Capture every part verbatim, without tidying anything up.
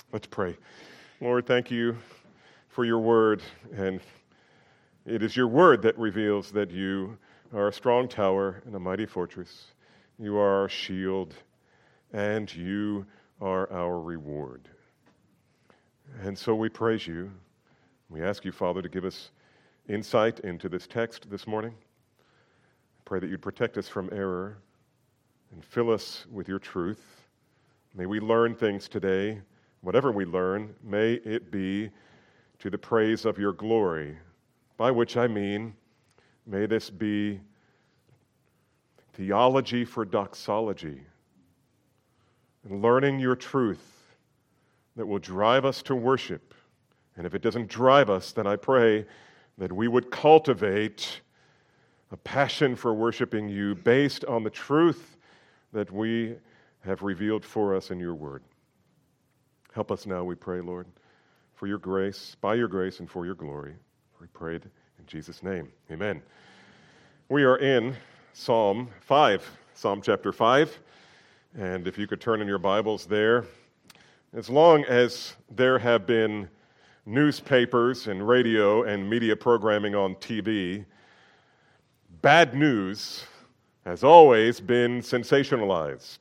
Let's pray. Lord, thank you for your word, and it is your word that reveals that you are a strong tower and a mighty fortress. You are our shield, and you are our reward. And so we praise you. We ask you, Father, to give us insight into this text this morning. I pray that you'd protect us from error and fill us with your truth. May we learn things today. Whatever we learn, may it be to the praise of your glory, by which I mean, may this be theology for doxology, and learning your truth that will drive us to worship. And if it doesn't drive us, then I pray that we would cultivate a passion for worshiping you based on the truth that we have revealed for us in your word. Help us now, we pray, Lord, for your grace, by your grace and for your glory. We pray it in Jesus' name. Amen. We are in Psalm five, Psalm chapter five. And if you could turn in your Bibles there. As long as there have been newspapers and radio and media programming on T V, bad news has always been sensationalized.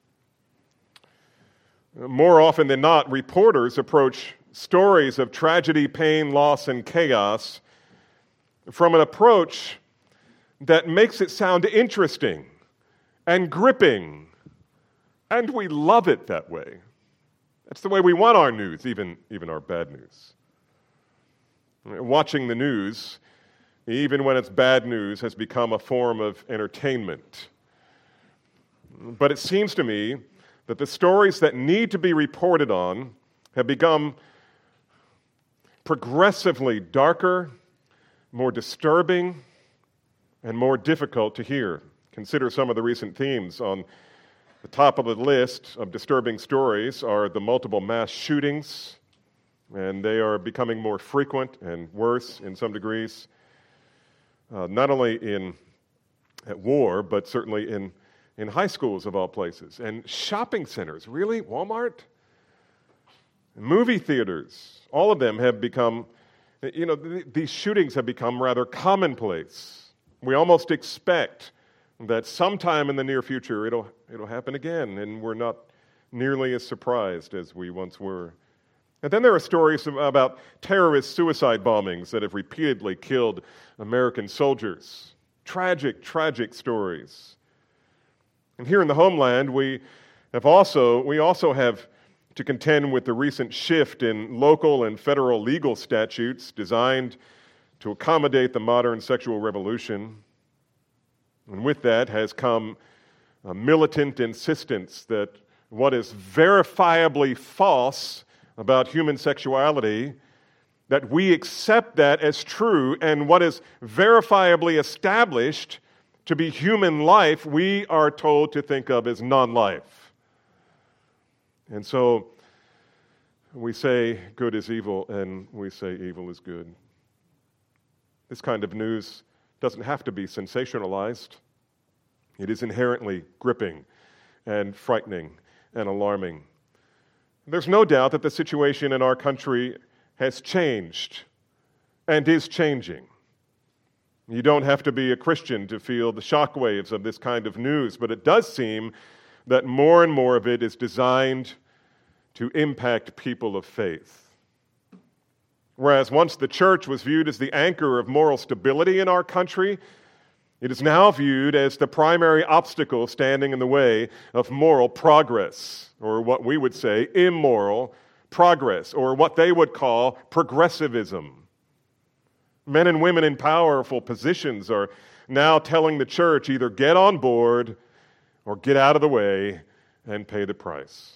More often than not, reporters approach stories of tragedy, pain, loss, and chaos from an approach that makes it sound interesting and gripping, and we love it that way. That's the way we want our news, even, even our bad news. Watching the news, even when it's bad news, has become a form of entertainment. But it seems to me that the stories that need to be reported on have become progressively darker, more disturbing, and more difficult to hear. Consider some of the recent themes. On the top of the list of disturbing stories are the multiple mass shootings, and they are becoming more frequent and worse in some degrees, uh, not only in at war, but certainly in in high schools of all places, and shopping centers. Really? Walmart? Movie theaters. All of them have become, you know, th- these shootings have become rather commonplace. We almost expect that sometime in the near future it'll it'll happen again, and we're not nearly as surprised as we once were. And then there are stories about terrorist suicide bombings that have repeatedly killed American soldiers. Tragic, tragic stories. And here in the homeland, we have also we also have to contend with the recent shift in local and federal legal statutes designed to accommodate the modern sexual revolution. And with that has come a militant insistence that what is verifiably false about human sexuality, that we accept that as true, and what is verifiably established to be human life, we are told to think of as non-life. And so we say good is evil, and we say evil is good. This kind of news doesn't have to be sensationalized. It is inherently gripping and frightening and alarming. There's no doubt that the situation in our country has changed and is changing. You don't have to be a Christian to feel the shockwaves of this kind of news, but it does seem that more and more of it is designed to impact people of faith. Whereas once the church was viewed as the anchor of moral stability in our country, it is now viewed as the primary obstacle standing in the way of moral progress, or what we would say immoral progress, or what they would call progressivism. Men and women in powerful positions are now telling the church either get on board or get out of the way and pay the price.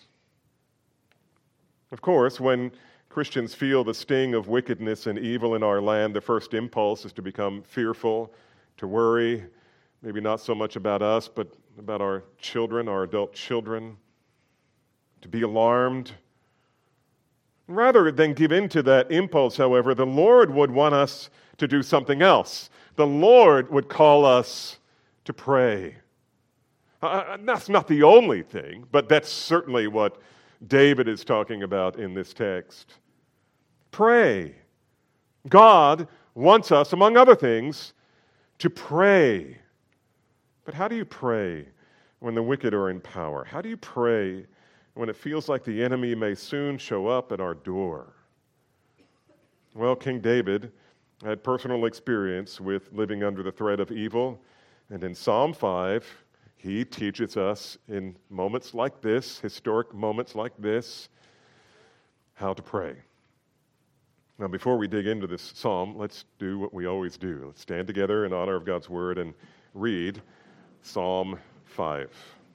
Of course, when Christians feel the sting of wickedness and evil in our land, the first impulse is to become fearful, to worry, maybe not so much about us, but about our children, our adult children, to be alarmed. Rather than give in to that impulse, however, the Lord would want us to do something else. The Lord would call us to pray. Uh, that's not the only thing, but that's certainly what David is talking about in this text. Pray. God wants us, among other things, to pray. But how do you pray when the wicked are in power? How do you pray when it feels like the enemy may soon show up at our door? Well, King David had personal experience with living under the threat of evil, and in Psalm five, he teaches us in moments like this, historic moments like this, how to pray. Now, before we dig into this psalm, let's do what we always do. Let's stand together in honor of God's word and read Psalm five.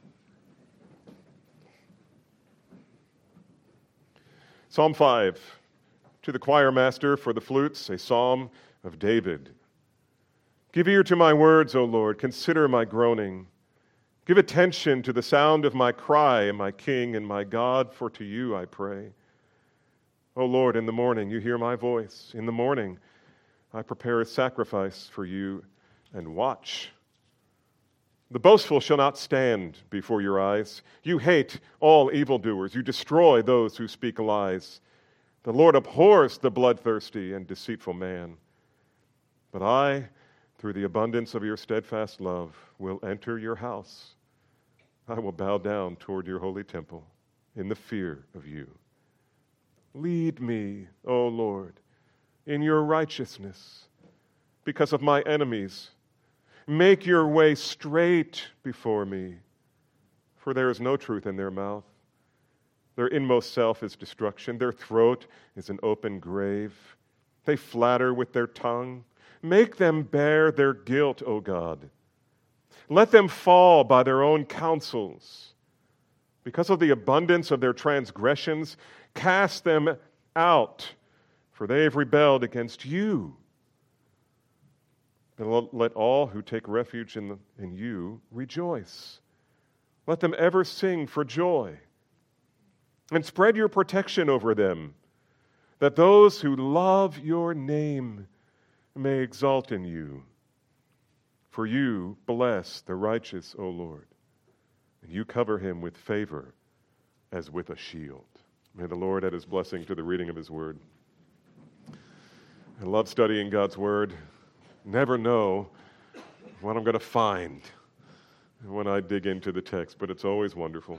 Psalm five, to the choir master for the flutes, a psalm of David. Give ear to my words, O Lord, consider my groaning. Give attention to the sound of my cry, my King and my God, for to you I pray. O Lord, in the morning you hear my voice. In the morning I prepare a sacrifice for you and watch. The boastful shall not stand before your eyes. You hate all evildoers. You destroy those who speak lies. The Lord abhors the bloodthirsty and deceitful man. But I, through the abundance of your steadfast love, will enter your house. I will bow down toward your holy temple in the fear of you. Lead me, O Lord, in your righteousness because of my enemies. Make your way straight before me, for there is no truth in their mouth. Their inmost self is destruction. Their throat is an open grave. They flatter with their tongue. Make them bear their guilt, O God. Let them fall by their own counsels. Because of the abundance of their transgressions, cast them out, for they have rebelled against you. And let all who take refuge in, the, in you rejoice. Let them ever sing for joy. And spread your protection over them, that those who love your name may exalt in you. For you bless the righteous, O Lord, and you cover him with favor as with a shield. May the Lord add his blessing to the reading of his word. I love studying God's word. Never know what I'm going to find when I dig into the text, but it's always wonderful.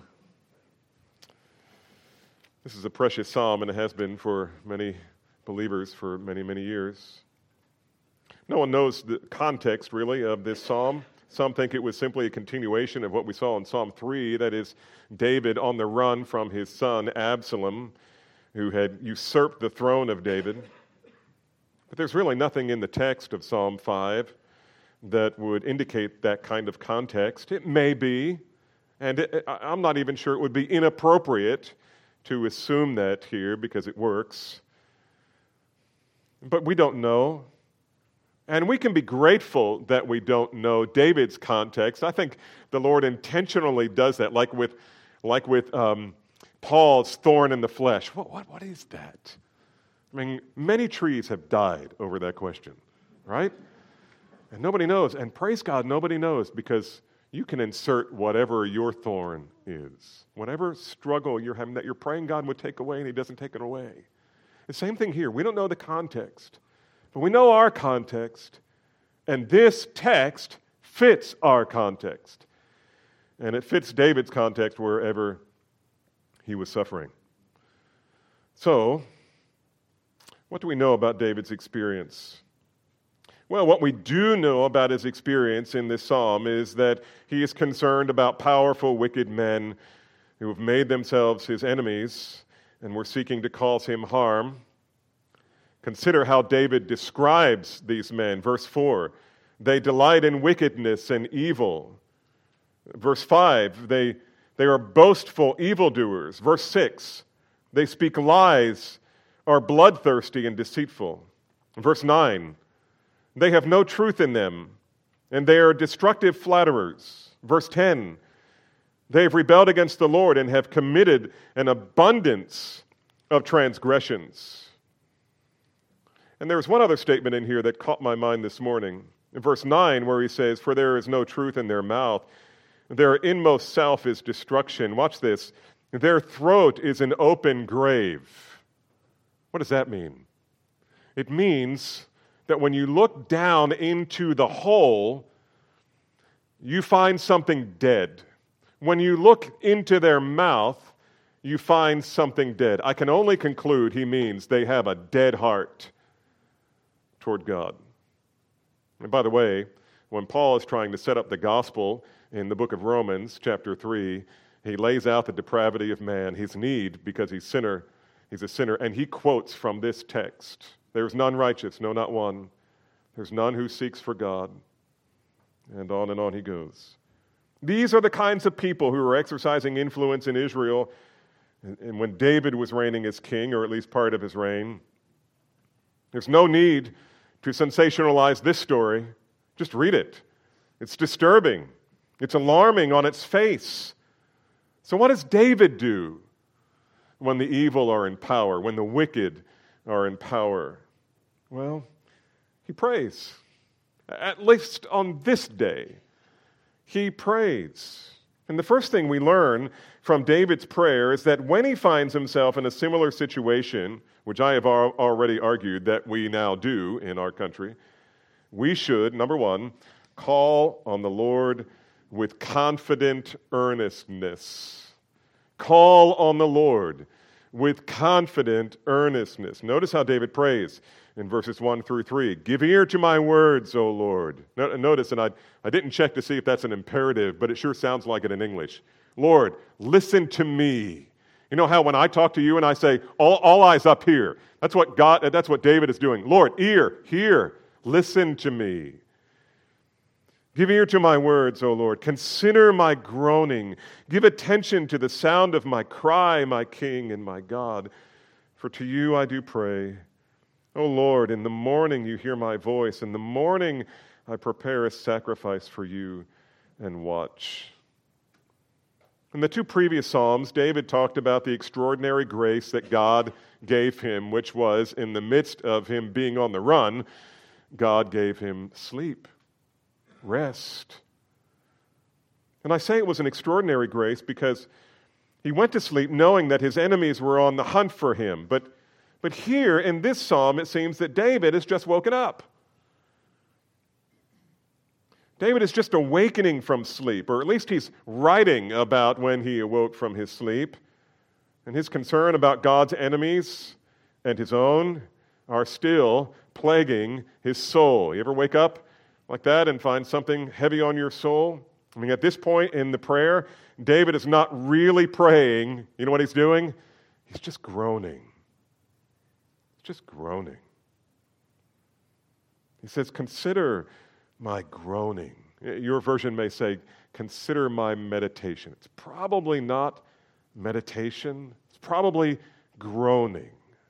This is a precious psalm, and it has been for many believers for many, many years. No one knows the context, really, of this psalm. Some think it was simply a continuation of what we saw in Psalm three, that is, David on the run from his son Absalom, who had usurped the throne of David. But there's really nothing in the text of Psalm five that would indicate that kind of context. It may be, and it, I'm not even sure it would be inappropriate to assume that here because it works. But we don't know. And we can be grateful that we don't know David's context. I think the Lord intentionally does that, like with, like with um, Paul's thorn in the flesh. What, what, what is that? I mean, many trees have died over that question, right? And nobody knows. And praise God, nobody knows, because you can insert whatever your thorn is. Whatever struggle you're having that you're praying God would take away and he doesn't take it away. The same thing here. We don't know the context. But we know our context, and this text fits our context. And it fits David's context wherever he was suffering. So, what do we know about David's experience? Well, what we do know about his experience in this psalm is that he is concerned about powerful, wicked men who have made themselves his enemies and were seeking to cause him harm. Consider how David describes these men. Verse four, they delight in wickedness and evil. Verse five, they, they are boastful evildoers. Verse six, they speak lies, are bloodthirsty and deceitful. Verse nine, they have no truth in them, and they are destructive flatterers. Verse ten, they have rebelled against the Lord and have committed an abundance of transgressions. And there was one other statement in here that caught my mind this morning. In verse nine, where he says, for there is no truth in their mouth. Their inmost self is destruction. Watch this. Their throat is an open grave. What does that mean? It means that when you look down into the hole, you find something dead. When you look into their mouth, you find something dead. I can only conclude he means they have a dead heart toward God. And by the way, when Paul is trying to set up the gospel in the book of Romans, chapter three, he lays out the depravity of man, his need because he's sinner, he's a sinner, and he quotes from this text. There's none righteous, no, not one. There's none who seeks for God. And on and on he goes. These are the kinds of people who were exercising influence in Israel. And when David was reigning as king, or at least part of his reign, there's no need to sensationalize this story. Just read it. It's disturbing. It's alarming on its face. So what does David do when the evil are in power, when the wicked are in power? Well, he prays. At least on this day, he prays. And the first thing we learn from David's prayer is that when he finds himself in a similar situation, which I have al- already argued that we now do in our country, we should, number one, call on the Lord with confident earnestness. Call on the Lord with confident earnestness. Notice how David prays in verses one through three. Give ear to my words, O Lord. Notice, and I, I didn't check to see if that's an imperative, but it sure sounds like it in English. Lord, listen to me. You know how when I talk to you and I say, all, all eyes up here, that's what God, that's what David is doing. Lord, ear, hear, listen to me. Give ear to my words, O Lord. Consider my groaning. Give attention to the sound of my cry, my King and my God. For to you I do pray. O Lord, in the morning you hear my voice. In the morning I prepare a sacrifice for you and watch. In the two previous Psalms, David talked about the extraordinary grace that God gave him, which was in the midst of him being on the run, God gave him sleep, rest. And I say it was an extraordinary grace because he went to sleep knowing that his enemies were on the hunt for him. But But here in this psalm, it seems that David has just woken up. David is just awakening from sleep, or at least he's writing about when he awoke from his sleep. And his concern about God's enemies and his own are still plaguing his soul. You ever wake up like that and find something heavy on your soul? I mean, at this point in the prayer, David is not really praying. You know what he's doing? He's just groaning. Just groaning. He says, consider my groaning. Your version may say, consider my meditation. It's probably not meditation. It's probably groaning.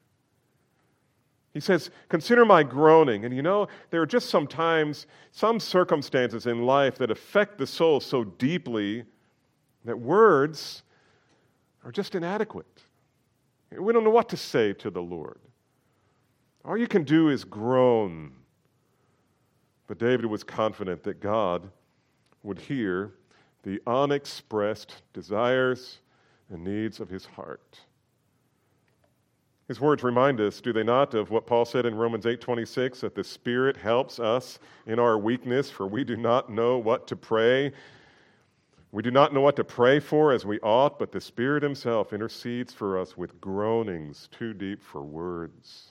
He says, consider my groaning. And you know, there are just sometimes some circumstances in life that affect the soul so deeply that words are just inadequate. We don't know what to say to the Lord. All you can do is groan. But David was confident that God would hear the unexpressed desires and needs of his heart. His words remind us, do they not, of what Paul said in Romans eight twenty-six, that the Spirit helps us in our weakness, for we do not know what to pray. We do not know what to pray for as we ought, but the Spirit himself intercedes for us with groanings too deep for words.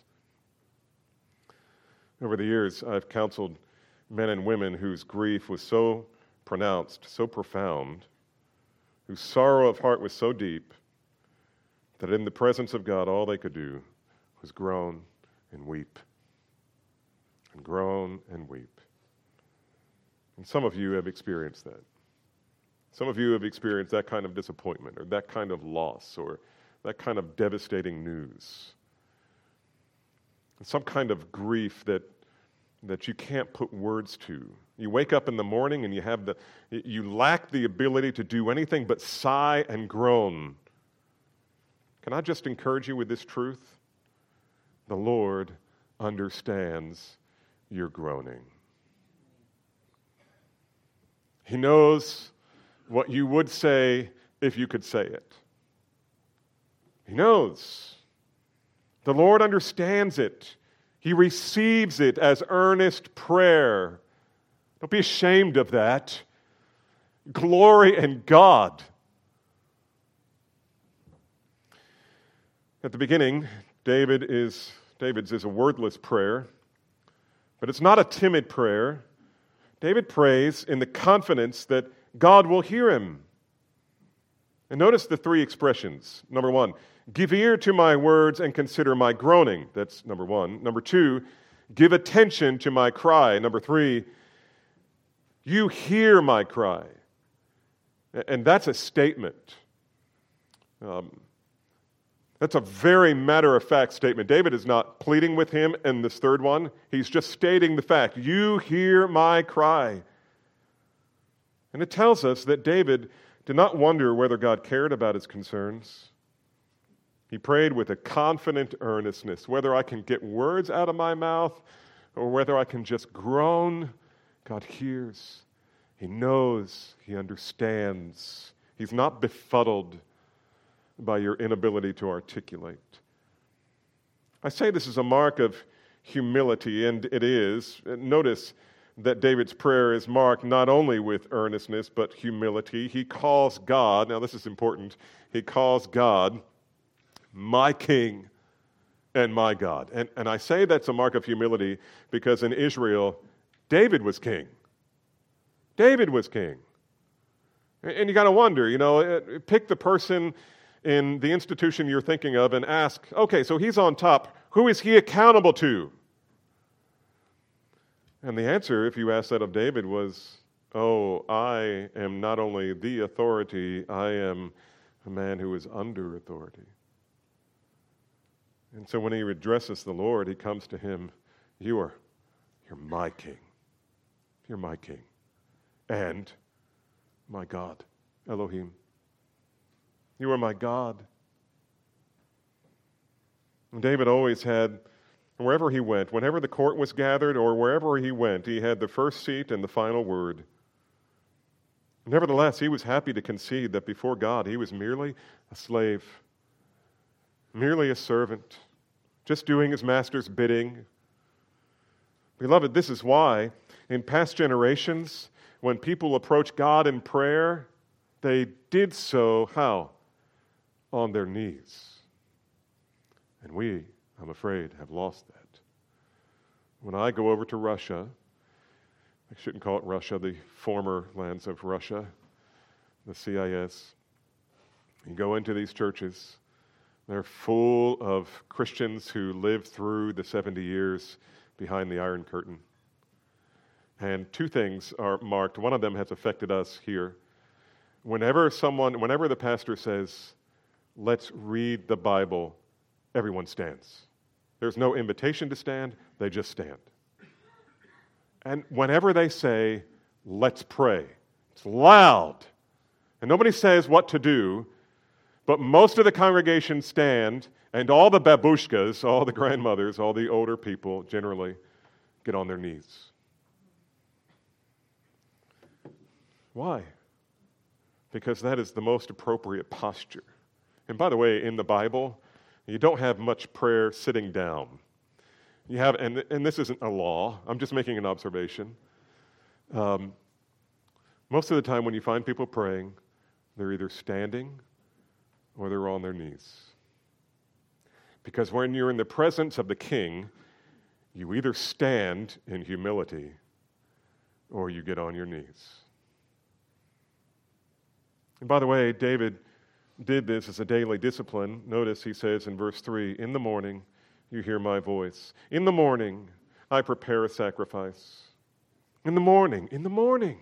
Over the years, I've counseled men and women whose grief was so pronounced, so profound, whose sorrow of heart was so deep, that in the presence of God, all they could do was groan and weep, and groan and weep. And some of you have experienced that. Some of you have experienced that kind of disappointment, or that kind of loss, or that kind of devastating news. Some kind of grief that that you can't put words to. You wake up in the morning and you have the you lack the ability to do anything but sigh and groan. Can I just encourage you with this truth? The Lord understands your groaning. He knows what you would say if you could say it. He knows. The Lord understands it. He receives it as earnest prayer. Don't be ashamed of that. Glory in God. At the beginning, David is David's is a wordless prayer, but it's not a timid prayer. David prays in the confidence that God will hear him. And notice the three expressions. Number one, give ear to my words and consider my groaning. That's number one. Number two, give attention to my cry. Number three, you hear my cry. And that's a statement. Um, that's a very matter-of-fact statement. David is not pleading with him in this third one. He's just stating the fact. You hear my cry. And it tells us that David did not wonder whether God cared about his concerns. He prayed with a confident earnestness. Whether I can get words out of my mouth or whether I can just groan, God hears. He knows. He understands. He's not befuddled by your inability to articulate. I say this is a mark of humility, and it is. Notice that David's prayer is marked not only with earnestness, but humility. He calls God, now this is important, he calls God my King and my God. And, and I say that's a mark of humility because in Israel, David was king. David was king. And you got to wonder, you know, pick the person in the institution you're thinking of and ask, okay, so he's on top. Who is he accountable to? And the answer, if you ask that of David, was, oh, I am not only the authority, I am a man who is under authority. And so when he addresses the Lord, he comes to him, you are, you're my king. You're my king. And my God, Elohim. You are my God. And David always had, wherever he went, whenever the court was gathered or wherever he went, he had the first seat and the final word. Nevertheless, he was happy to concede that before God, he was merely a slave, merely a servant, just doing his master's bidding. Beloved, this is why in past generations, when people approached God in prayer, they did so, how? On their knees. And we, I'm afraid, have lost that. When I go over to Russia, I shouldn't call it Russia, the former lands of Russia, the C I S, you go into these churches, they're full of Christians who lived through the seventy years behind the Iron Curtain. And two things are marked. One of them has affected us here. Whenever someone, whenever the pastor says, let's read the Bible, everyone stands. There's no invitation to stand, they just stand. And whenever they say, let's pray, it's loud. And nobody says what to do, but most of the congregation stand, and all the babushkas, all the grandmothers, all the older people generally get on their knees. Why? Because that is the most appropriate posture. And by the way, in the Bible, you don't have much prayer sitting down. You have, and, and this isn't a law, I'm just making an observation. Um, most of the time when you find people praying, they're either standing or they're on their knees. Because when you're in the presence of the king, you either stand in humility or you get on your knees. And by the way, David did this as a daily discipline. Notice he says in verse three, in the morning you hear my voice. In the morning I prepare a sacrifice. In the morning, in the morning.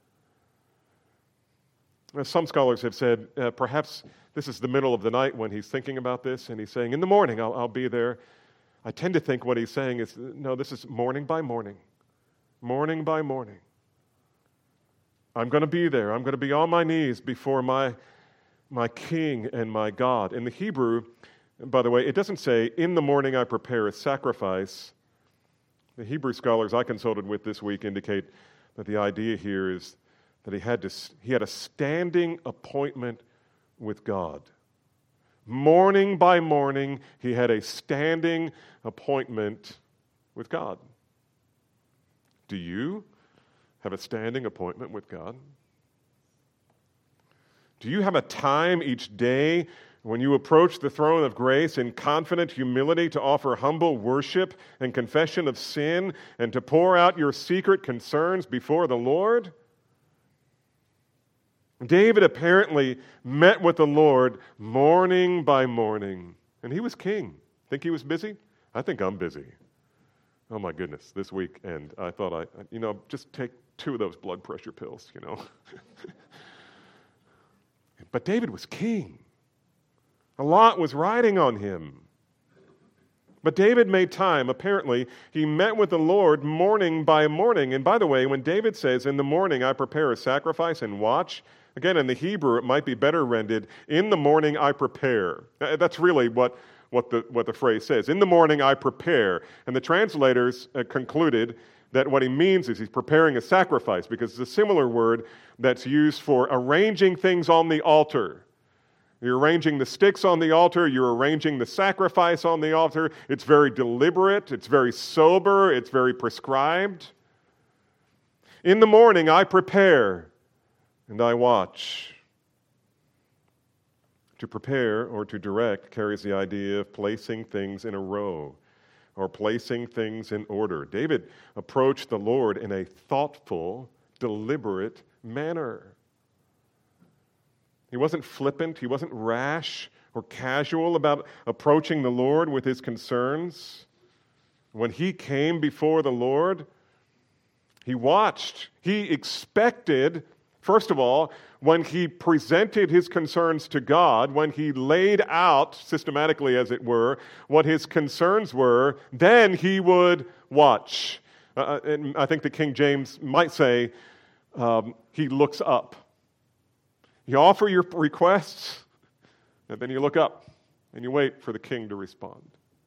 Now, some scholars have said uh, perhaps this is the middle of the night when he's thinking about this and he's saying, in the morning I'll, I'll be there. I tend to think what he's saying is, no, this is morning by morning. Morning by morning. I'm going to be there. I'm going to be on my knees before my, my King and my God. In the Hebrew, by the way, it doesn't say, in the morning I prepare a sacrifice. The Hebrew scholars I consulted with this week indicate that the idea here is that he had to, he had a standing appointment with God. Morning by morning, he had a standing appointment with God. Do you have a standing appointment with God? Do you have a time each day when you approach the throne of grace in confident humility to offer humble worship and confession of sin and to pour out your secret concerns before the Lord? David apparently met with the Lord morning by morning, and he was king. Think he was busy? I think I'm busy. Oh my goodness, this weekend I thought I, you know, just take two of those blood pressure pills, you know. But David was king. A lot was riding on him. But David made time. Apparently, he met with the Lord morning by morning. And by the way, when David says, in the morning I prepare a sacrifice and watch, again, in the Hebrew, it might be better rendered, in the morning I prepare. That's really what, what, the, what the phrase says. In the morning I prepare. And the translators uh, concluded that what he means is he's preparing a sacrifice, because it's a similar word that's used for arranging things on the altar. You're arranging the sticks on the altar. You're arranging the sacrifice on the altar. It's very deliberate. It's very sober. It's very prescribed. In the morning, I prepare and I watch. To prepare or to direct carries the idea of placing things in a row or placing things in order. David approached the Lord in a thoughtful, deliberate manner. He wasn't flippant, he wasn't rash or casual about approaching the Lord with his concerns. When he came before the Lord, he watched. He expected, first of all, when he presented his concerns to God, when he laid out, systematically as it were, what his concerns were, then he would watch. Uh, and I think the King James might say, um, he looks up. You offer your requests, and then you look up, and you wait for the king to respond.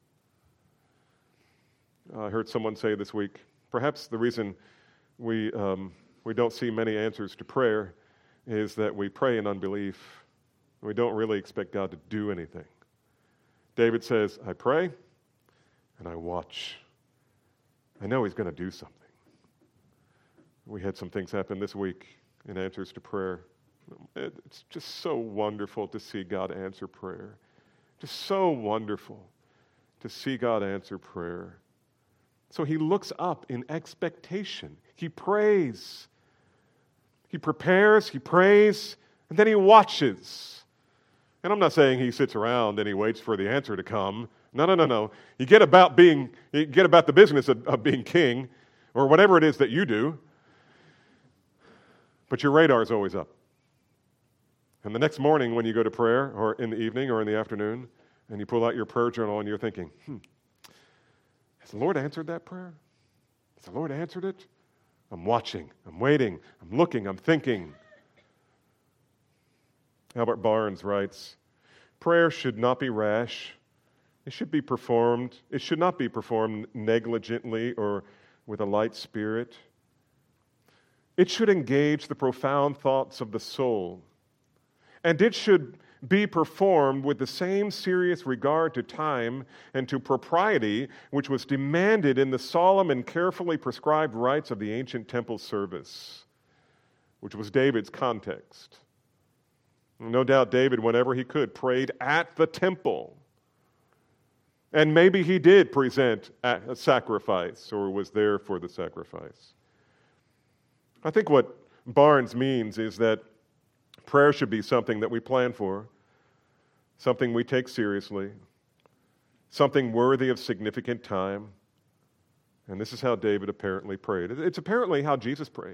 I heard someone say this week, perhaps the reason we um, we don't see many answers to prayer is that we pray in unbelief. We don't really expect God to do anything. David says, I pray, and I watch. I know he's going to do something. We had some things happen this week in answers to prayer. It's just so wonderful to see God answer prayer. Just so wonderful to see God answer prayer. So he looks up in expectation. He prays. He prepares, he prays, and then he watches. And I'm not saying he sits around and he waits for the answer to come. No, no, no, no. You get about being, you get about the business of, of being king, or whatever it is that you do, but your radar is always up. And the next morning when you go to prayer, or in the evening or in the afternoon, and you pull out your prayer journal and you're thinking, hmm, has the Lord answered that prayer? Has the Lord answered it? I'm watching, I'm waiting, I'm looking, I'm thinking. Albert Barnes writes, prayer should not be rash. It should be performed. It should not be performed negligently or with a light spirit. It should engage the profound thoughts of the soul. And it should be performed with the same serious regard to time and to propriety which was demanded in the solemn and carefully prescribed rites of the ancient temple service, which was David's context. No doubt David, whenever he could, prayed at the temple. And maybe he did present a sacrifice or was there for the sacrifice. I think what Barnes means is that prayer should be something that we plan for, something we take seriously, something worthy of significant time. And this is how David apparently prayed. It's apparently how Jesus prayed.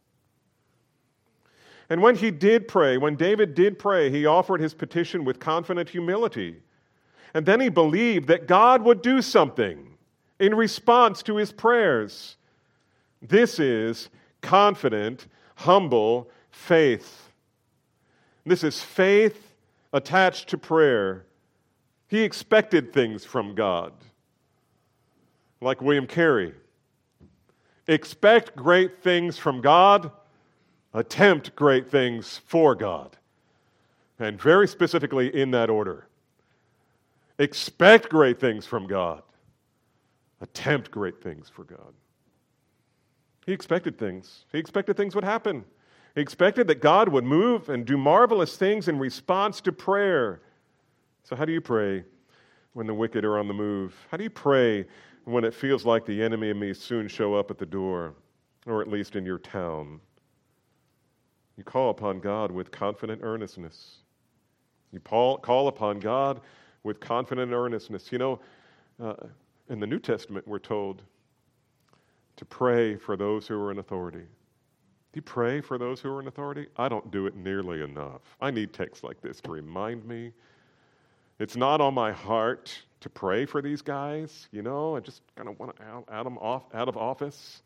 And when he did pray, when David did pray, he offered his petition with confident humility. And then he believed that God would do something in response to his prayers. This is confident, humble faith. This is faith attached to prayer. He expected things from God. Like William Carey. Expect great things from God. Attempt great things for God. And very specifically in that order. expect great things from God. Attempt great things for God. He expected things. He expected things would happen. He expected that God would move and do marvelous things in response to prayer. So how do you pray when the wicked are on the move? How do you pray when it feels like the enemy may soon show up at the door, or at least in your town? You call upon God with confident earnestness. You call upon God with confident earnestness. You know, uh, in the New Testament, we're told to pray for those who are in authority. Do you pray for those who are in authority? I don't do it nearly enough. I need texts like this to remind me. It's not on my heart to pray for these guys. You know, I just kind of want to out, out them off, out of office.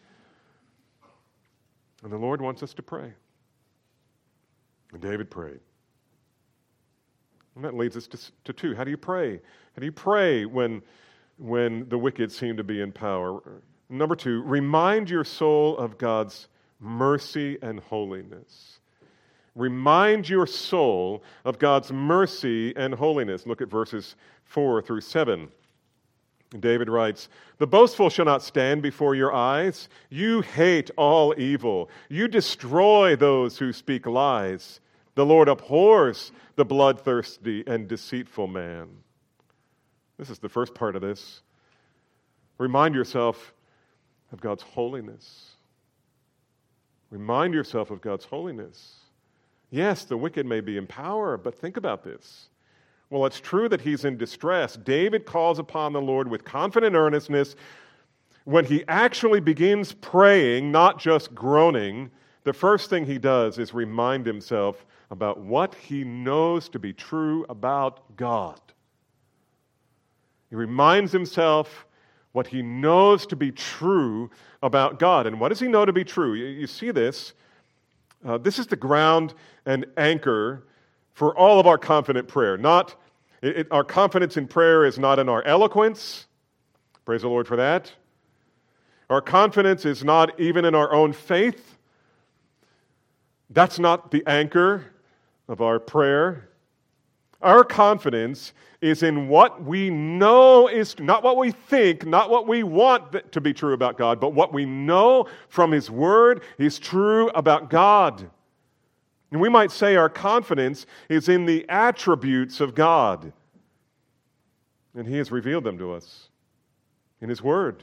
And the Lord wants us to pray. And David prayed. And that leads us to, to two. How do you pray? How do you pray when, when the wicked seem to be in power? Number two, remind your soul of God's mercy and holiness. Remind your soul of God's mercy and holiness. Look at verses four through seven. David writes, "The boastful shall not stand before your eyes. You hate all evil. You destroy those who speak lies. The Lord abhors the bloodthirsty and deceitful man." This is the first part of this. Remind yourself of God's holiness. Remind yourself of God's holiness. Yes, the wicked may be in power, but think about this. Well, it's true that he's in distress. David calls upon the Lord with confident earnestness. When he actually begins praying, not just groaning, the first thing he does is remind himself about what he knows to be true about God. He reminds himself what he knows to be true about God. And what does he know to be true? You, you see this. Uh, this is the ground and anchor for all of our confident prayer. Not it, it, our confidence in prayer is not in our eloquence. Praise the Lord for that. Our confidence is not even in our own faith. That's not the anchor of our prayer. Our confidence is in what we know is, not what we think, not what we want to be true about God, but what we know from His Word is true about God. And we might say our confidence is in the attributes of God. And He has revealed them to us in His Word.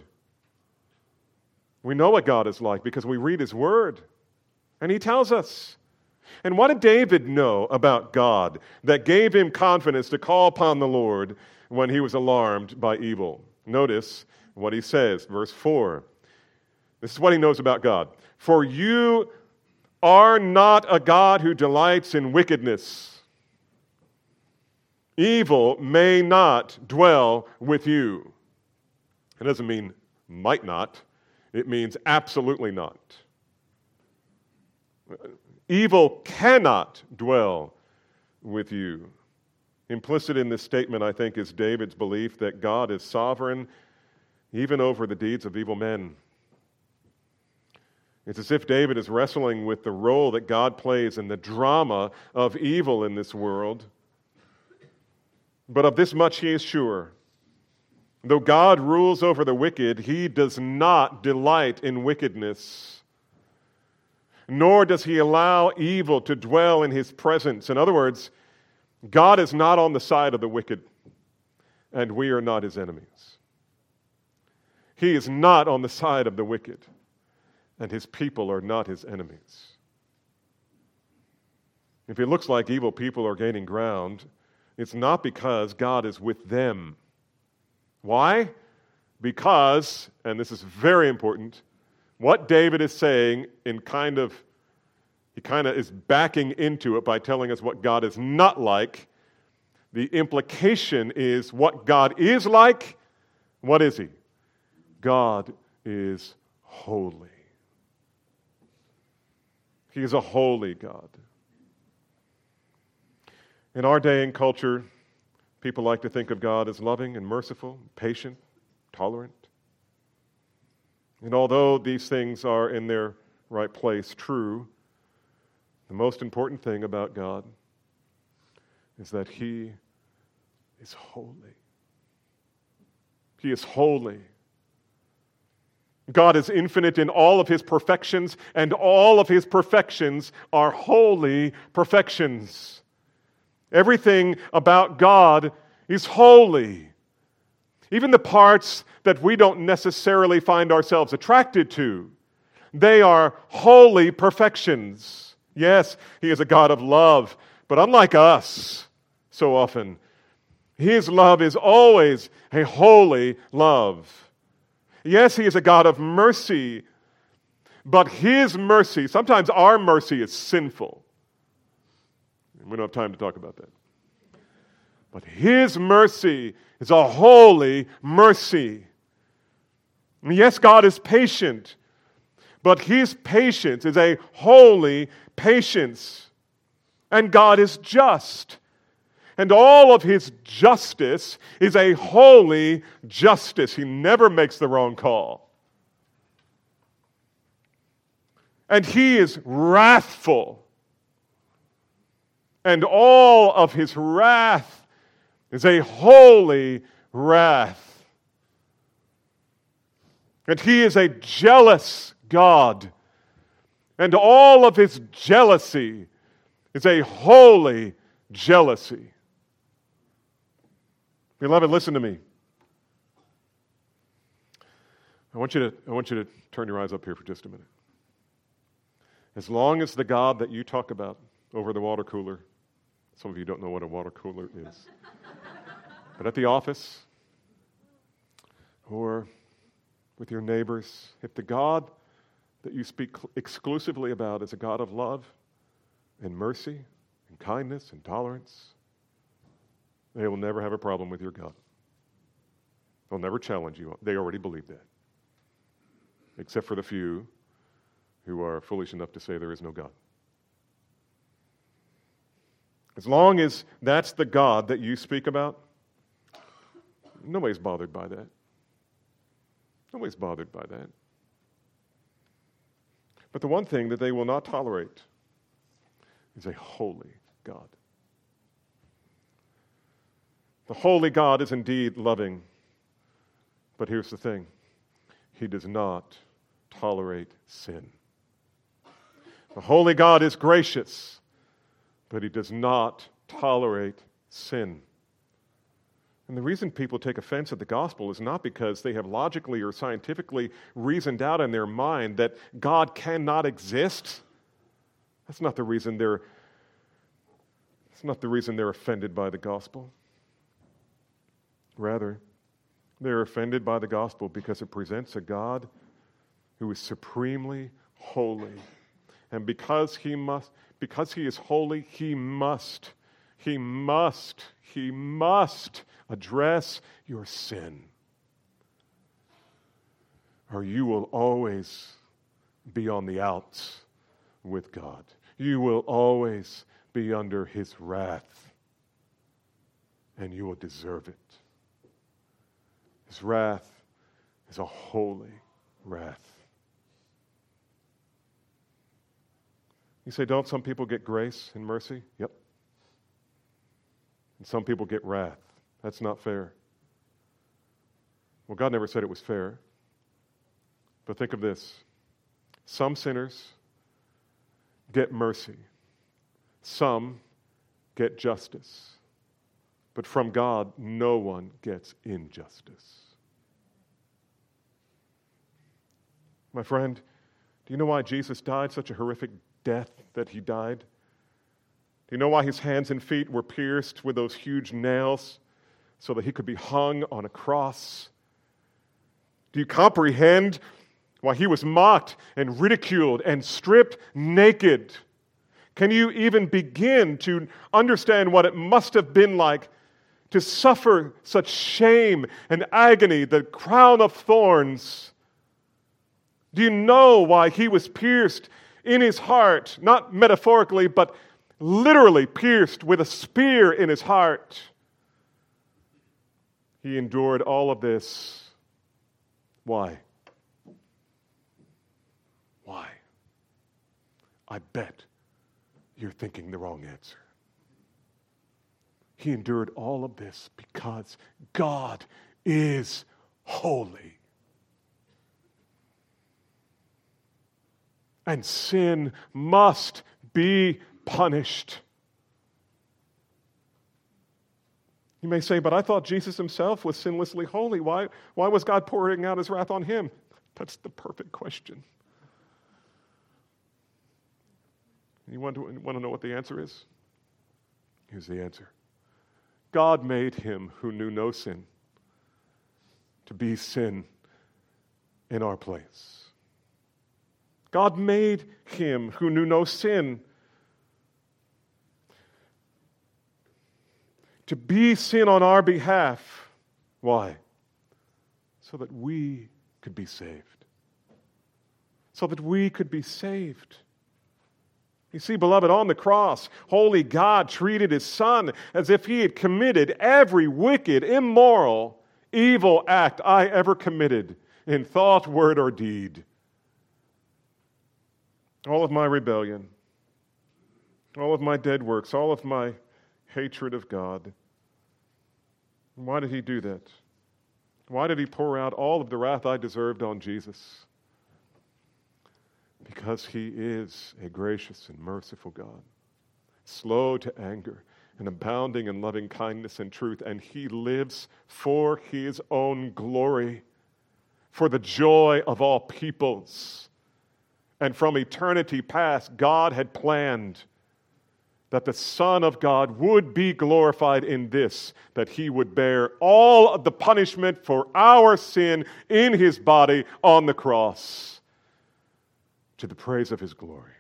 We know what God is like because we read His Word. And He tells us. And what did David know about God that gave him confidence to call upon the Lord when he was alarmed by evil? Notice what he says, verse four. This is what he knows about God. "For you are not a God who delights in wickedness. Evil may not dwell with you." It doesn't mean might not. It means absolutely not. Evil cannot dwell with you. Implicit in this statement, I think, is David's belief that God is sovereign even over the deeds of evil men. It's as if David is wrestling with the role that God plays in the drama of evil in this world. But of this much he is sure. Though God rules over the wicked, He does not delight in wickedness. Nor does He allow evil to dwell in His presence. In other words, God is not on the side of the wicked, and we are not His enemies. He is not on the side of the wicked, and His people are not His enemies. If it looks like evil people are gaining ground, it's not because God is with them. Why? Because, and this is very important, what David is saying in kind of, he kind of is backing into it by telling us what God is not like. The implication is what God is like. What is He? God is holy. He is a holy God. In our day and culture, people like to think of God as loving and merciful, patient, tolerant. And although these things are in their right place true, the most important thing about God is that He is holy. He is holy. God is infinite in all of his perfections, and all of his perfections are holy perfections. Everything about God is holy. Even the parts that we don't necessarily find ourselves attracted to, they are holy perfections. Yes, he is a God of love, but unlike us so often, his love is always a holy love. Yes, he is a God of mercy, but his mercy, sometimes our mercy is sinful. We don't have time to talk about that. But his mercy is a holy mercy. And yes, God is patient, but his patience is a holy patience. And God is just. And all of his justice is a holy justice. He never makes the wrong call. And he is wrathful. And all of his wrath is a holy wrath. And he is a jealous God. And all of his jealousy is a holy jealousy. Beloved, listen to me. I want you to, I want you to turn your eyes up here for just a minute. As long as the God that you talk about over the water cooler, some of you don't know what a water cooler is, but at the office or with your neighbors, if the God that you speak exclusively about is a God of love and mercy and kindness and tolerance, they will never have a problem with your God. They'll never challenge you. They already believe that. Except for the few who are foolish enough to say there is no God. As long as that's the God that you speak about, nobody's bothered by that. Nobody's bothered by that. But the one thing that they will not tolerate is a holy God. The holy God is indeed loving, but here's the thing. He does not tolerate sin. The holy God is gracious, but he does not tolerate sin. And the reason people take offense at the gospel is not because they have logically or scientifically reasoned out in their mind that God cannot exist. That's not the reason they're, that's not the reason they're offended by the gospel. Rather, they're offended by the gospel because it presents a God who is supremely holy. And because he must, because he is holy, he must, he must, he must address your sin. Or you will always be on the outs with God. You will always be under his wrath. And you will deserve it. His wrath is a holy wrath. You say, don't some people get grace and mercy? Yep. And some people get wrath. That's not fair. Well, God never said it was fair. But think of this. Some sinners get mercy. Some get justice. But from God, no one gets injustice. My friend, do you know why Jesus died such a horrific death that he died? Do you know why his hands and feet were pierced with those huge nails so that he could be hung on a cross? Do you comprehend why he was mocked and ridiculed and stripped naked? Can you even begin to understand what it must have been like to suffer such shame and agony, the crown of thorns? Do you know why he was pierced in his heart, not metaphorically, but literally pierced with a spear in his heart? He endured all of this. Why? Why? I bet you're thinking the wrong answer. He endured all of this because God is holy. And sin must be punished. You may say, but I thought Jesus himself was sinlessly holy. Why, why was God pouring out his wrath on him? That's the perfect question. You want to, want to know what the answer is? Here's the answer. God made him who knew no sin to be sin in our place. God made him who knew no sin to be sin on our behalf. Why? So that we could be saved. So that we could be saved. You see, beloved, on the cross, holy God treated his Son as if he had committed every wicked, immoral, evil act I ever committed in thought, word, or deed. All of my rebellion, all of my dead works, all of my hatred of God. Why did he do that? Why did he pour out all of the wrath I deserved on Jesus? Because he is a gracious and merciful God, slow to anger and abounding in loving kindness and truth, and he lives for his own glory, for the joy of all peoples. And from eternity past, God had planned that the Son of God would be glorified in this, that he would bear all of the punishment for our sin in his body on the cross, to the praise of his glory.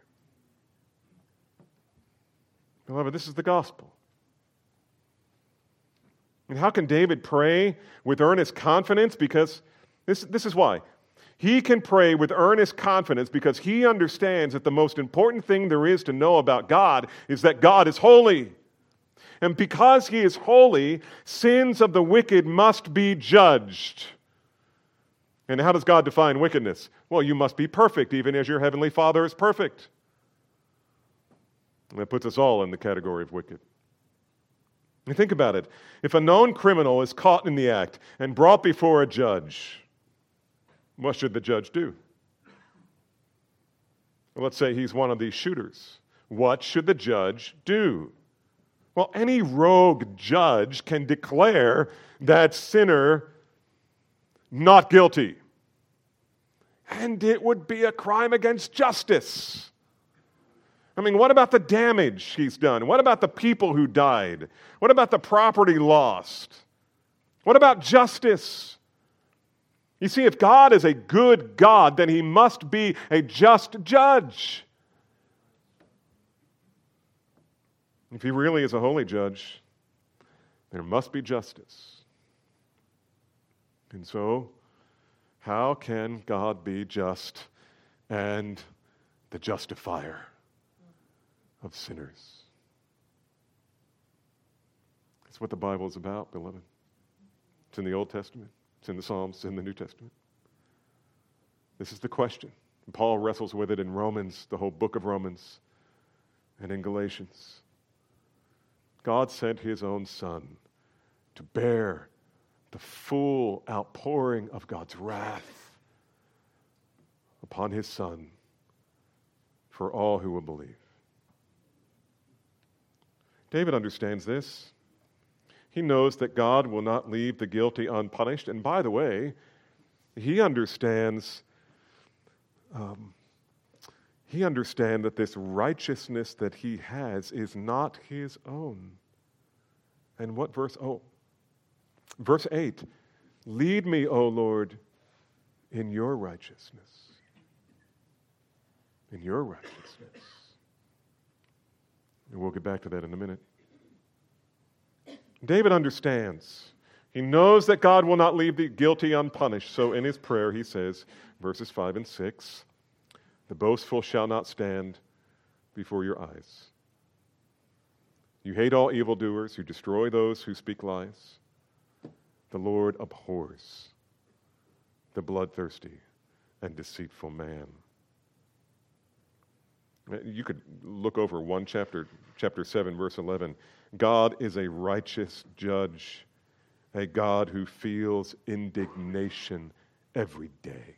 Beloved, this is the gospel. And how can David pray with earnest confidence? Because this, this is why. He can pray with earnest confidence because he understands that the most important thing there is to know about God is that God is holy. And because he is holy, sins of the wicked must be judged. And how does God define wickedness? Well, you must be perfect, even as your heavenly Father is perfect. And that puts us all in the category of wicked. And think about it. If a known criminal is caught in the act and brought before a judge, what should the judge do? Well, let's say he's one of these shooters. What should the judge do? Well, any rogue judge can declare that sinner not guilty. And it would be a crime against justice. I mean, what about the damage he's done? What about the people who died? What about the property lost? What about justice? You see, if God is a good God, then he must be a just judge. If he really is a holy judge, there must be justice. And so, how can God be just and the justifier of sinners? That's what the Bible is about, beloved. It's in the Old Testament. It's in the Psalms. It's in the New Testament. This is the question. And Paul wrestles with it in Romans, the whole book of Romans, and in Galatians. God sent his own Son to bear the full outpouring of God's wrath upon his Son for all who will believe. David understands this. He knows that God will not leave the guilty unpunished. And by the way, he understands um, he understands that this righteousness that he has is not his own. And what verse? Oh, verse eight. Lead me, O Lord, in your righteousness. In your righteousness. And we'll get back to that in a minute. David understands. He knows that God will not leave the guilty unpunished. So in his prayer he says, verses five and six, the boastful shall not stand before your eyes. You hate all evildoers, you destroy those who speak lies. The Lord abhors the bloodthirsty and deceitful man. You could look over one chapter, chapter seven, verse eleven. God is a righteous judge, a God who feels indignation every day.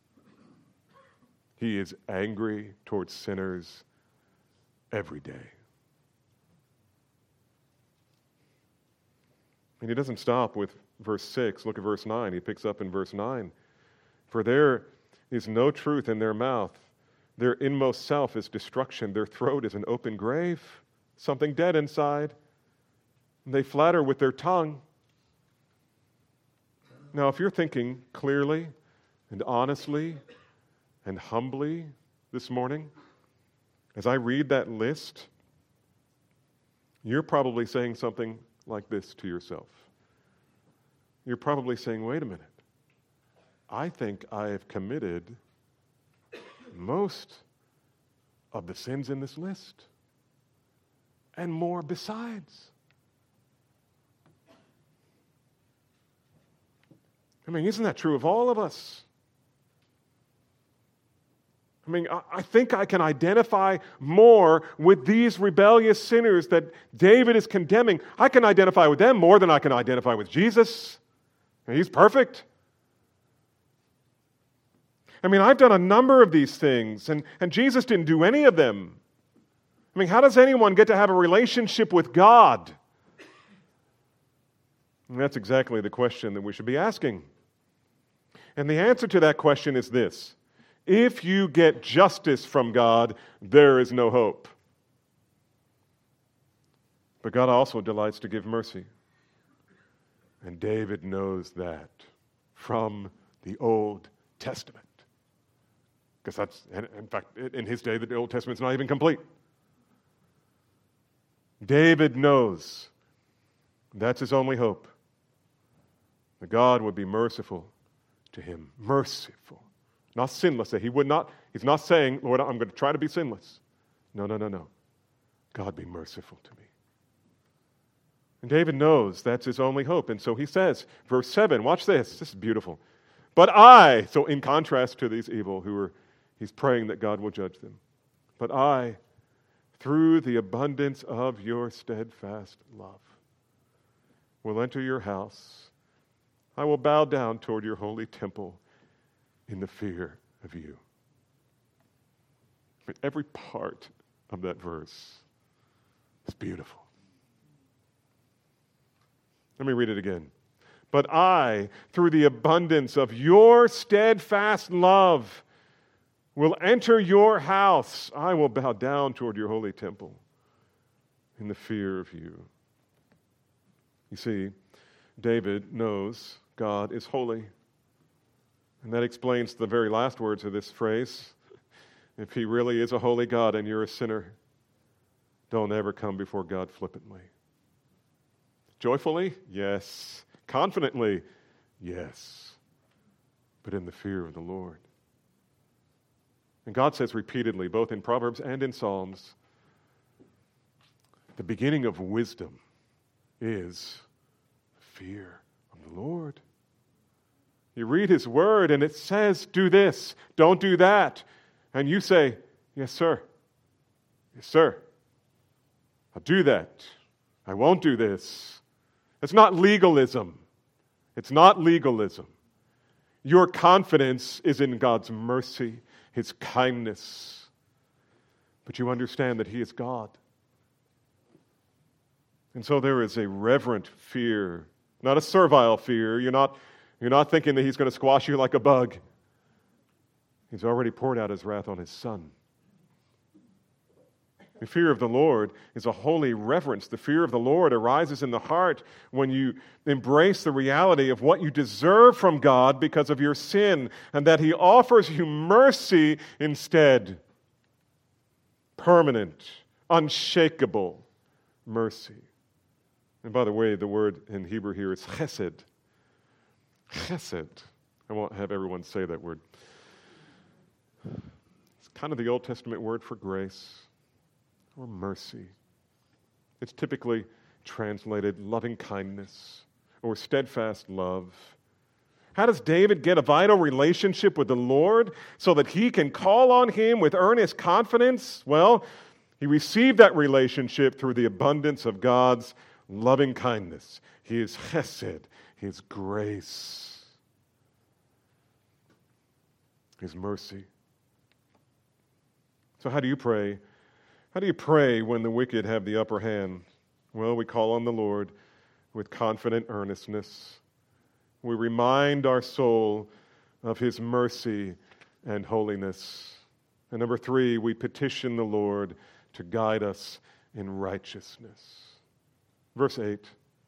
He is angry towards sinners every day. And he doesn't stop with verse six. Look at verse nine. He picks up in verse nine. For there is no truth in their mouth. Their inmost self is destruction. Their throat is an open grave, something dead inside. And they flatter with their tongue. Now, if you're thinking clearly and honestly and humbly this morning, as I read that list, you're probably saying something like this to yourself. You're probably saying, wait a minute. I think I have committed most of the sins in this list, and more besides. I mean, isn't that true of all of us? I mean, I, I think I can identify more with these rebellious sinners that David is condemning. I can identify with them more than I can identify with Jesus. And he's perfect. I mean, I've done a number of these things, and, and Jesus didn't do any of them. I mean, how does anyone get to have a relationship with God? And that's exactly the question that we should be asking. And the answer to that question is this: if you get justice from God, there is no hope. But God also delights to give mercy. And David knows that from the Old Testament. Because that's, in fact, in his day, the Old Testament's not even complete. David knows that's his only hope. That God would be merciful to him. Merciful. Not sinless. He would not, he's not saying, Lord, I'm going to try to be sinless. No, no, no, no. God, be merciful to me. And David knows that's his only hope. And so he says, verse seven, watch this. This is beautiful. But I, so in contrast to these evil who are, he's praying that God will judge them. But I, through the abundance of your steadfast love, will enter your house. I will bow down toward your holy temple in the fear of you. I mean, every part of that verse is beautiful. Let me read it again. But I, through the abundance of your steadfast love, will enter your house. I will bow down toward your holy temple in the fear of you. You see, David knows God is holy. And that explains the very last words of this phrase. If he really is a holy God and you're a sinner, don't ever come before God flippantly. Joyfully? Yes. Confidently? Yes. But in the fear of the Lord. And God says repeatedly, both in Proverbs and in Psalms, the beginning of wisdom is fear of the Lord. You read his word and it says, do this, don't do that. And you say, yes, sir. Yes, sir. I'll do that. I won't do this. It's not legalism. It's not legalism. Your confidence is in God's mercy, his kindness. But you understand that he is God. And so there is a reverent fear, not a servile fear. You're not, you're not thinking that he's going to squash you like a bug. He's already poured out his wrath on his Son. The fear of the Lord is a holy reverence. The fear of the Lord arises in the heart when you embrace the reality of what you deserve from God because of your sin, and that he offers you mercy instead. Permanent, unshakable mercy. And by the way, the word in Hebrew here is chesed. Chesed. I won't have everyone say that word. It's kind of the Old Testament word for grace or mercy. It's typically translated loving kindness or steadfast love. How does David get a vital relationship with the Lord so that he can call on Him with earnest confidence? Well, he received that relationship through the abundance of God's loving kindness, His chesed, His grace, His mercy. So how do you pray? How do you pray when the wicked have the upper hand? Well, we call on the Lord with confident earnestness. We remind our soul of His mercy and holiness. And number three, we petition the Lord to guide us in righteousness. Verse eight.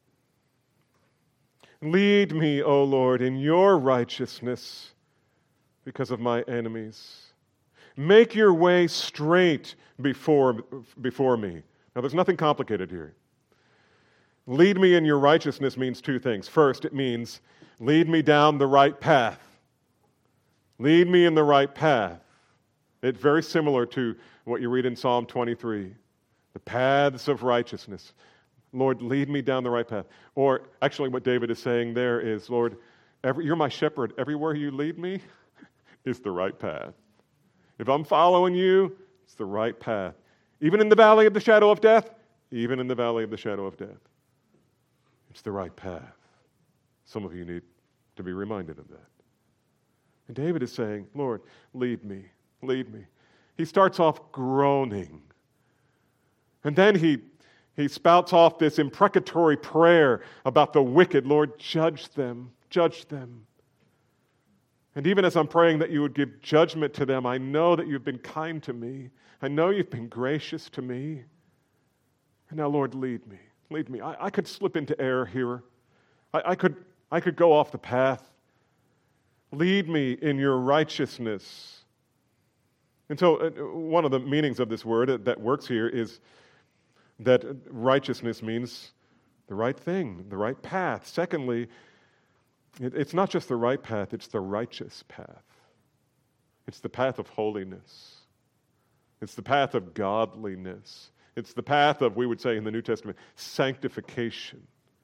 Lead me, O Lord, in your righteousness because of my enemies. Make your way straight before, before me. Now, there's nothing complicated here. Lead me in your righteousness means two things. First, it means lead me down the right path. Lead me in the right path. It's very similar to what you read in Psalm twenty-three. The paths of righteousness. Lord, lead me down the right path. Or actually what David is saying there is, Lord, every, you're my shepherd. Everywhere you lead me is the right path. If I'm following you, it's the right path. Even in the valley of the shadow of death, even in the valley of the shadow of death. It's the right path. Some of you need to be reminded of that. And David is saying, Lord, lead me, lead me. He starts off groaning. And then he, he spouts off this imprecatory prayer about the wicked. Lord, judge them, judge them. And even as I'm praying that you would give judgment to them, I know that you've been kind to me. I know you've been gracious to me. And now, Lord, lead me. Lead me. I, I could slip into error here. I, I could I could go off the path. Lead me in your righteousness. And so uh, one of the meanings of this word that works here is that righteousness means the right thing, the right path. Secondly, it, it's not just the right path, it's the righteous path. It's the path of holiness. It's the path of godliness. It's the path of, we would say in the New Testament, sanctification.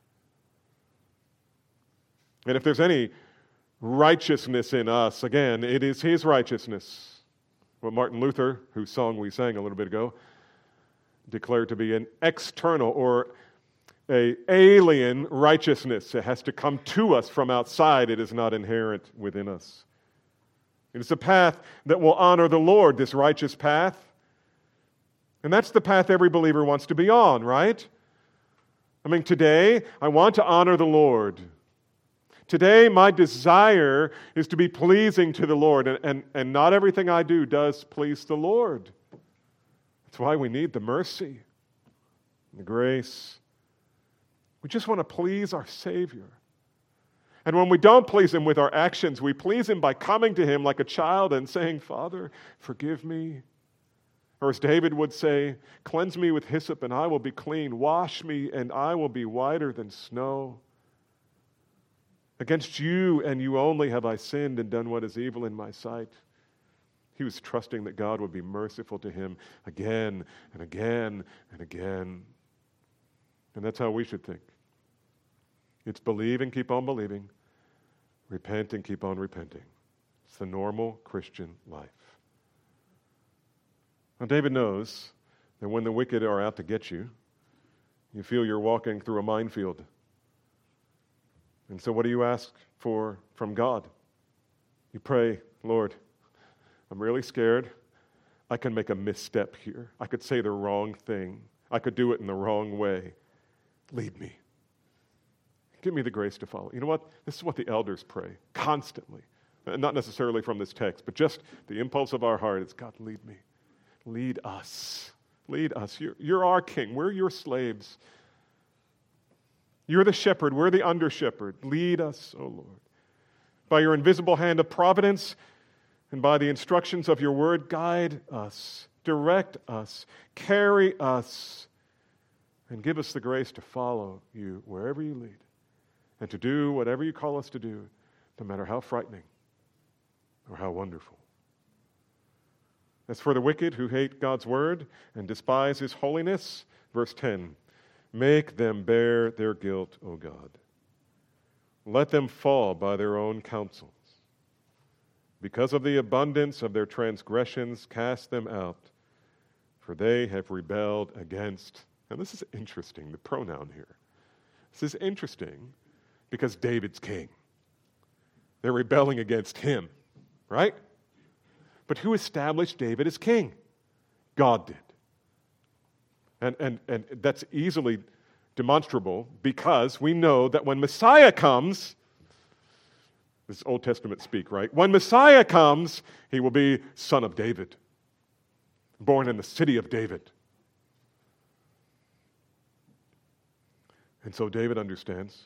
And if there's any righteousness in us, again, it is His righteousness. What Martin Luther, whose song we sang a little bit ago, declared to be an external or a alien righteousness. It has to come to us from outside. It is not inherent within us. It is a path that will honor the Lord, this righteous path. And that's the path every believer wants to be on, right? I mean, today, I want to honor the Lord. Today, my desire is to be pleasing to the Lord, and, and, and not everything I do does please the Lord. That's why we need the mercy, the grace. We just want to please our Savior. And when we don't please Him with our actions, we please Him by coming to Him like a child and saying, Father, forgive me. Or as David would say, cleanse me with hyssop and I will be clean. Wash me and I will be whiter than snow. Against you and you only have I sinned and done what is evil in my sight. He was trusting that God would be merciful to him again and again and again. And that's how we should think. It's believe and keep on believing. Repent and keep on repenting. It's the normal Christian life. Now, David knows that when the wicked are out to get you, you feel you're walking through a minefield. And so what do you ask for from God? You pray, Lord, I'm really scared. I can make a misstep here. I could say the wrong thing. I could do it in the wrong way. Lead me. Give me the grace to follow. You know what? This is what the elders pray constantly. Not necessarily from this text, but just the impulse of our heart is, God, lead me. Lead us. Lead us. You're, you're our king. We're your slaves. You're the shepherd. We're the under-shepherd. Lead us, O Lord. By your invisible hand of providence and by the instructions of your word, guide us, direct us, carry us, and give us the grace to follow you wherever you lead and to do whatever you call us to do, no matter how frightening or how wonderful. As for the wicked who hate God's word and despise his holiness, verse ten, make them bear their guilt, O God. let them fall by their own counsels. Because of the abundance of their transgressions, cast them out, for they have rebelled against. Now this is interesting, the pronoun here. This is interesting because David's king. They're rebelling against him, right? But who established David as king? God did. And, and, and that's easily demonstrable because we know that when Messiah comes, this is Old Testament speak, right? When Messiah comes, he will be son of David, born in the city of David. And so David understands.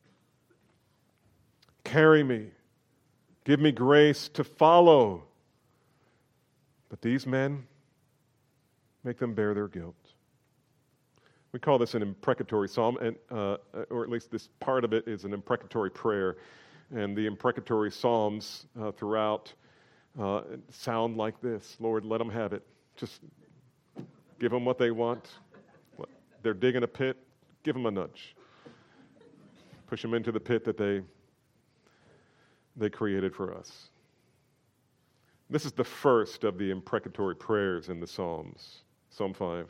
Carry me. Give me grace to follow. But these men, make them bear their guilt. We call this an imprecatory psalm, and, uh, or at least this part of it is an imprecatory prayer. And the imprecatory psalms uh, throughout uh, sound like this. Lord, let them have it. Just give them what they want. They're digging a pit. Give them a nudge. Push them into the pit that they, they created for us. This is the first of the imprecatory prayers in the Psalms, Psalm five.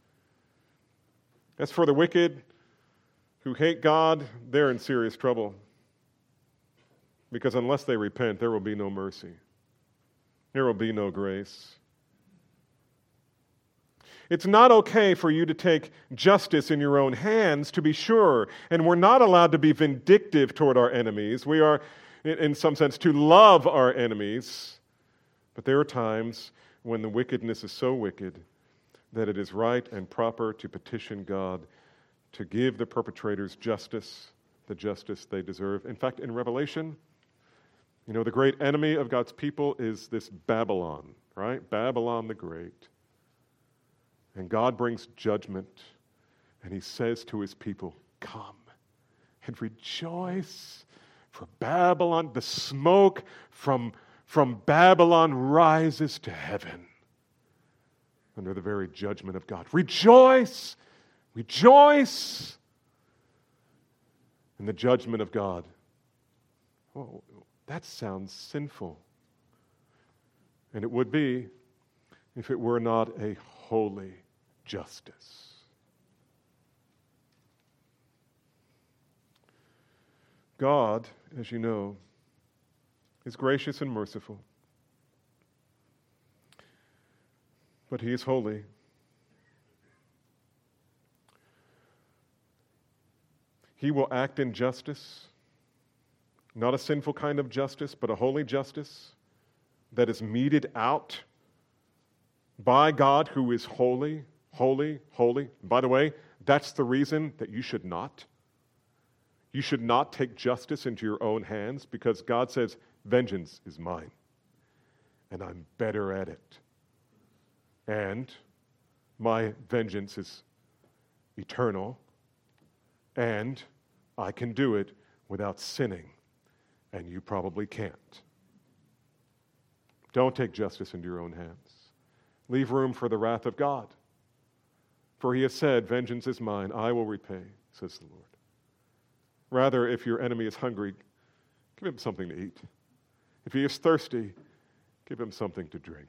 As for the wicked who hate God, they're in serious trouble. Because unless they repent, there will be no mercy. There will be no grace. It's not okay for you to take justice in your own hands, to be sure. And we're not allowed to be vindictive toward our enemies. We are, in some sense, to love our enemies. But there are times when the wickedness is so wicked that it is right and proper to petition God to give the perpetrators justice, the justice they deserve. In fact, in Revelation, you know, the great enemy of God's people is this Babylon, right? Babylon the Great. And God brings judgment, and he says to his people, come and rejoice, for Babylon, the smoke from, from Babylon rises to heaven under the very judgment of God. Rejoice! Rejoice! In the judgment of God. Oh, that sounds sinful. And it would be if it were not a holy justice. God, as you know, is gracious and merciful. But he is holy. He will act in justice, not a sinful kind of justice, but a holy justice that is meted out by God who is holy, holy, holy. By the way, that's the reason that you should not. You should not take justice into your own hands because God says, vengeance is mine, and I'm better at it. And my vengeance is eternal, and I can do it without sinning, and you probably can't. Don't take justice into your own hands. Leave room for the wrath of God. For he has said, vengeance is mine, I will repay, says the Lord. Rather, if your enemy is hungry, give him something to eat. If he is thirsty, give him something to drink.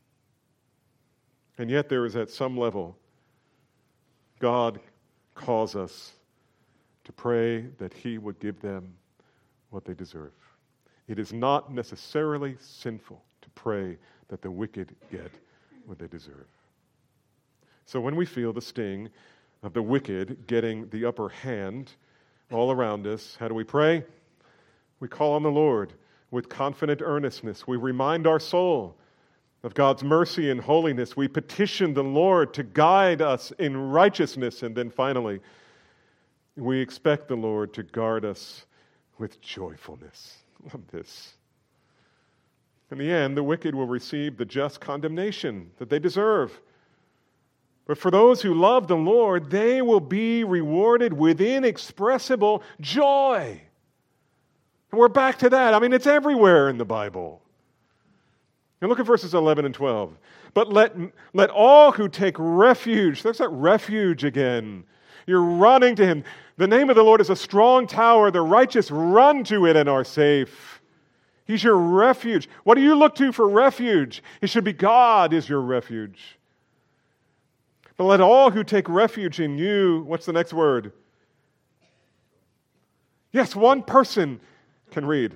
And yet there is at some level, God calls us to pray that he would give them what they deserve. It is not necessarily sinful to pray that the wicked get what they deserve. So when we feel the sting of the wicked getting the upper hand all around us, how do we pray? We call on the Lord with confident earnestness. We remind our soul of God's mercy and holiness. We petition the Lord to guide us in righteousness. And then finally, we expect the Lord to guard us with joyfulness. Love this. In the end, the wicked will receive the just condemnation that they deserve. But for those who love the Lord, they will be rewarded with inexpressible joy. And we're back to that. I mean, it's everywhere in the Bible. And look at verses eleven and twelve. But let, let all who take refuge, there's that refuge again, You're running to him. The name of the Lord is a strong tower. The righteous run to it and are safe. He's your refuge. What do you look to for refuge? It should be God is your refuge. But let all who take refuge in you, what's the next word? Yes, one person can read.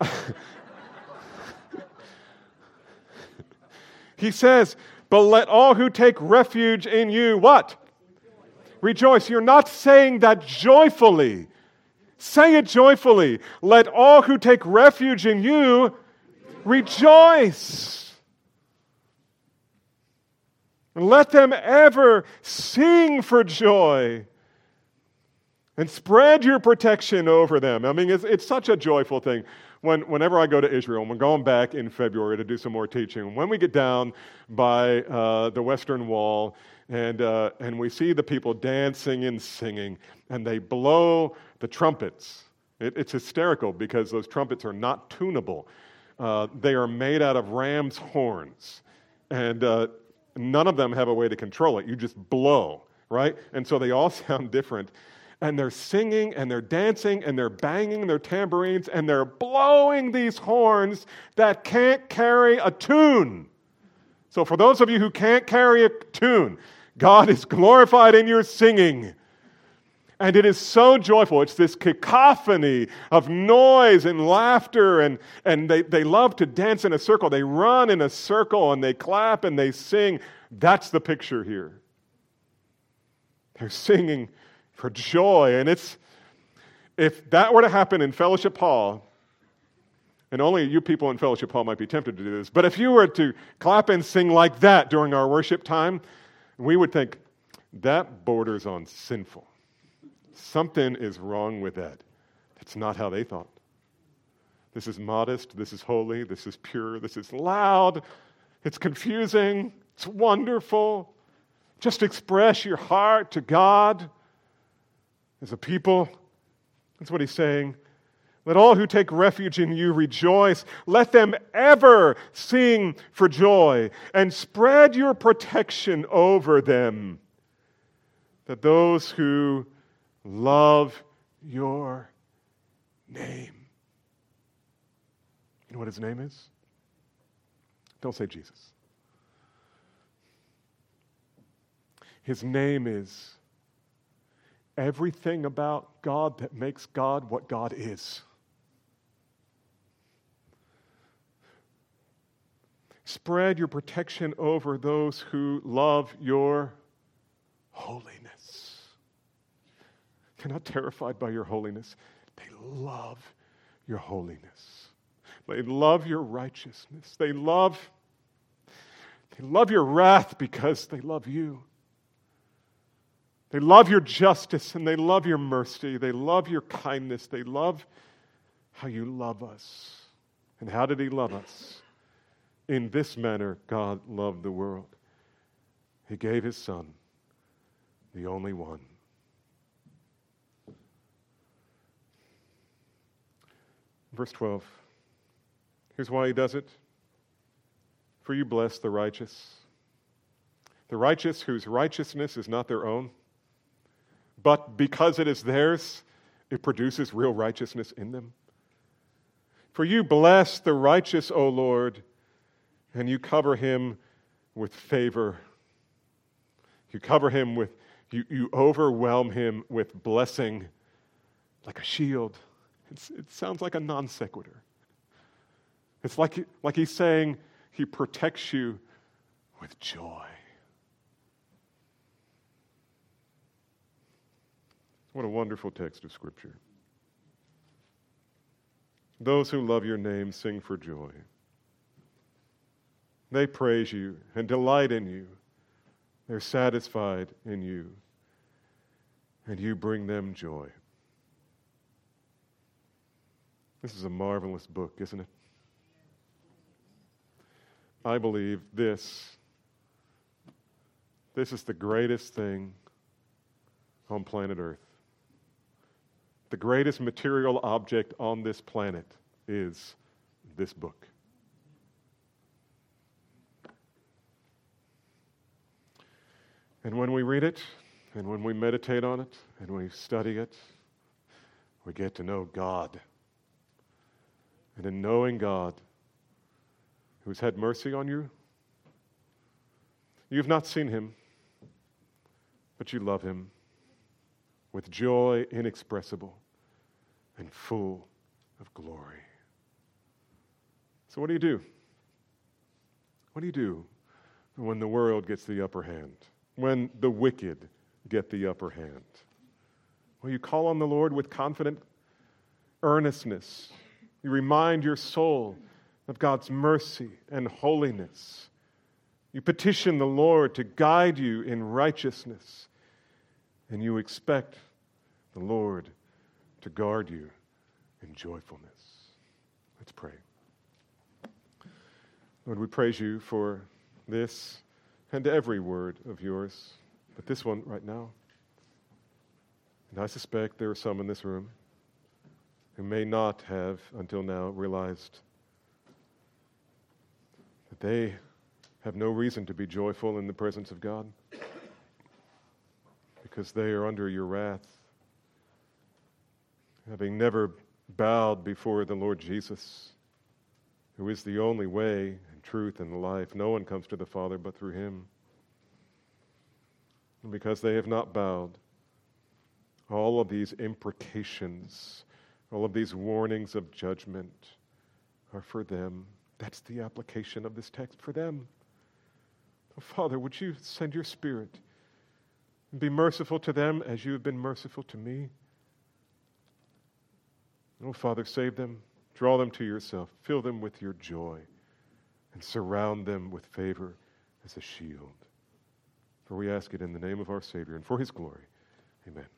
He says, but let all who take refuge in you, what? Rejoice. You're not saying that joyfully. Say it joyfully. Let all who take refuge in you rejoice. Let them ever sing for joy. And spread your protection over them. I mean, it's, it's such a joyful thing. When, whenever I go to Israel, and we're going back in February to do some more teaching, when we get down by uh, the Western Wall, and, uh, and we see the people dancing and singing, and they blow the trumpets. It, it's hysterical because those trumpets are not tunable. Uh, they are made out of ram's horns. And uh, none of them have a way to control it. You just blow, right? And so they all sound different. And they're singing, and they're dancing, and they're banging their tambourines, and they're blowing these horns that can't carry a tune. So for those of you who can't carry a tune, God is glorified in your singing. And it is so joyful. It's this cacophony of noise and laughter, and, and they, they love to dance in a circle. They run in a circle, and they clap, and they sing. That's the picture here. They're singing for joy. And it's, if that were to happen in Fellowship Hall, and only you people in Fellowship Hall might be tempted to do this, but if you were to clap and sing like that during our worship time, we would think, that borders on sinful. Something is wrong with that. That's not how they thought. This is modest, this is holy, this is pure, this is loud, it's confusing, it's wonderful. Just express your heart to God. As a people, that's what he's saying. Let all who take refuge in you rejoice. Let them ever sing for joy, and spread your protection over them, that those who love your name. You know what his name is? Don't say Jesus. His name is everything about God that makes God what God is. Spread your protection over those who love your holiness. They're not terrified by your holiness. They love your holiness. They love your righteousness. They love, they love your wrath because they love you. They love your justice, and they love your mercy. They love your kindness. They love how you love us. And how did he love us? In this manner, God loved the world. He gave his Son, the only one. Verse twelve. Here's why he does it. For you bless the righteous. The righteous whose righteousness is not their own, but because it is theirs, it produces real righteousness in them. For you bless the righteous, O Lord, and you cover him with favor. You cover him with, you, you overwhelm him with blessing like a shield. It's, it sounds like a non sequitur. It's like, like he's saying he protects you with joy. What a wonderful text of Scripture. Those who love your name sing for joy. They praise you and delight in you. They're satisfied in you, and you bring them joy. This is a marvelous book, isn't it? I believe this, this is the greatest thing on planet Earth. The greatest material object on this planet is this book. And when we read it, And when we meditate on it and we study it, we get to know God. And in knowing God, who's had mercy on you, you've not seen him, but you love him with joy inexpressible and full of glory. So what do you do? What do you do when the world gets the upper hand? When the wicked get the upper hand? Well, you call on the Lord with confident earnestness. You remind your soul of God's mercy and holiness. You petition the Lord to guide you in righteousness, and you expect the Lord to guard you in joyfulness. Let's pray. Lord, we praise you for this and every word of yours, but this one right now. And I suspect there are some in this room who may not have until now realized that they have no reason to be joyful in the presence of God because they are under your wrath, having never bowed before the Lord Jesus, who is the only way and truth and life. No one comes to the Father but through him. And because they have not bowed, all of these imprecations, all of these warnings of judgment are for them. That's the application of this text, for them. Oh, Father, would you send your Spirit and be merciful to them as you have been merciful to me? Oh, Father, save them. Draw them to yourself. Fill them with your joy and surround them with favor as a shield. For we ask it in the name of our Savior and for his glory. Amen.